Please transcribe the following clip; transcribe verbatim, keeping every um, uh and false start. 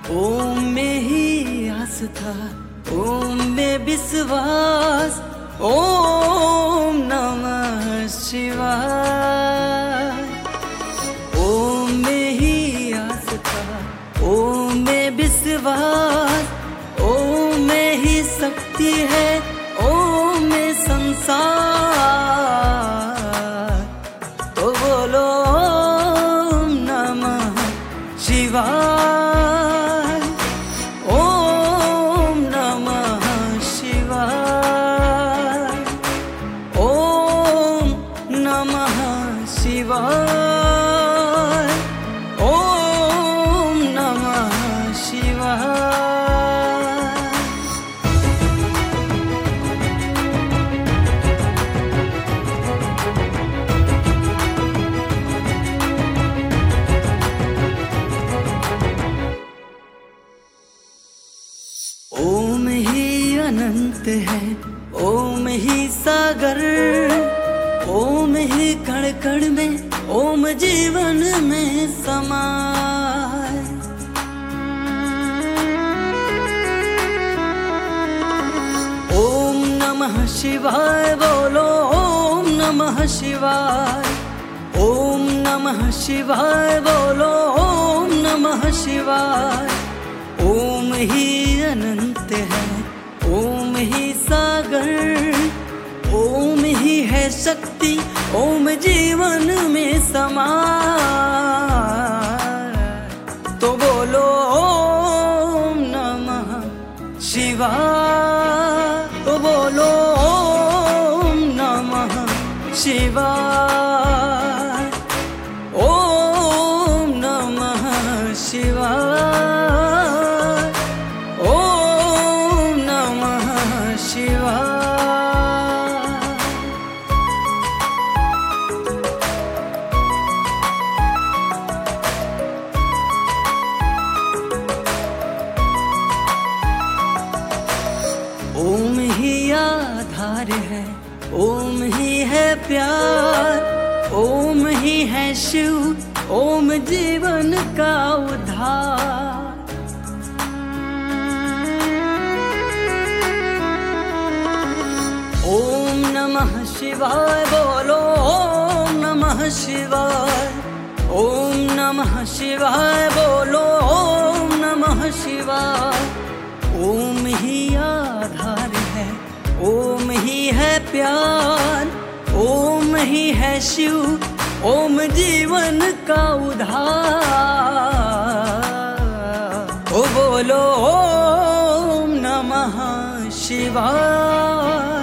ओम में ही आस्था, ओम में विश्वास, ओम नमः शिवाय। ओम में ही आस्था, ओम में विश्वास, ओम में ही शक्ति है, ओम में संसार। तो बोलो ओम नमः शिवाय। शिवाय, ओम नमः शिवाय। ओम ही अनंत है, ओम ही सागर, ओम ही कण कण में, ओम जीवन में समाए। ओम नमः शिवाय बोलो, ओम नमः शिवाय। ओम नमः शिवाय बोलो, ओम नमः शिवाय। ओम ही अनंत है, ओम ही सागर, ओम ही है शक्ति, ओम जीवन में समाए। तो बोलो ओम नमः शिवाय, तो बोलो ओम नमः शिवाय, ओम नमः शिवाय, ओम नमः शिवाय। ओम ही आधार है, ओम ही है प्यार, ओम ही है शिव, ओम जीवन का उद्धार। ओम नमः शिवाय बोलो, ओम नमः शिवाय। ओम नमः शिवाय बोलो, ओम नमः शिवाय। ओम ही आधार है, ओम ही है प्यार, ओम ही है शिव, ओम जीवन का उद्धार। ओ बोलो ओम नमः शिवाय।